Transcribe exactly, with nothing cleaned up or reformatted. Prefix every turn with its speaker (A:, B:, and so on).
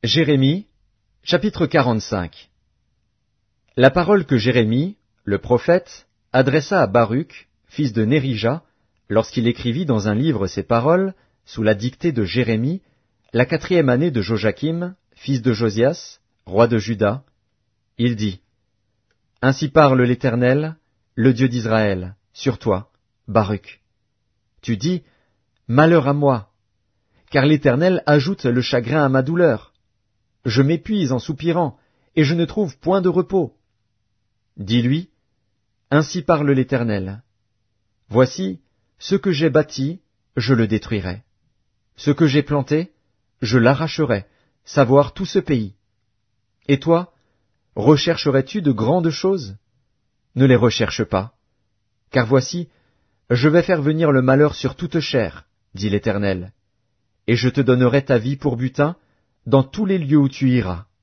A: Jérémie, chapitre quarante-cinq. La parole que Jérémie, le prophète, adressa à Baruch, fils de Nérija, lorsqu'il écrivit dans un livre ces paroles, sous la dictée de Jérémie, la quatrième année de Joachim, fils de Josias, roi de Juda, il dit, « Ainsi parle l'Éternel, le Dieu d'Israël, sur toi, Baruch. Tu dis, « Malheur à moi, car l'Éternel ajoute le chagrin à ma douleur. Je m'épuise en soupirant, et je ne trouve point de repos. » Dis-lui, « Ainsi parle l'Éternel. Voici, ce que j'ai bâti, je le détruirai. Ce que j'ai planté, je l'arracherai, savoir tout ce pays. Et toi, rechercherais-tu de grandes choses? Ne les recherche pas. Car voici, je vais faire venir le malheur sur toute chair, dit l'Éternel, et je te donnerai ta vie pour butin dans tous les lieux où tu iras.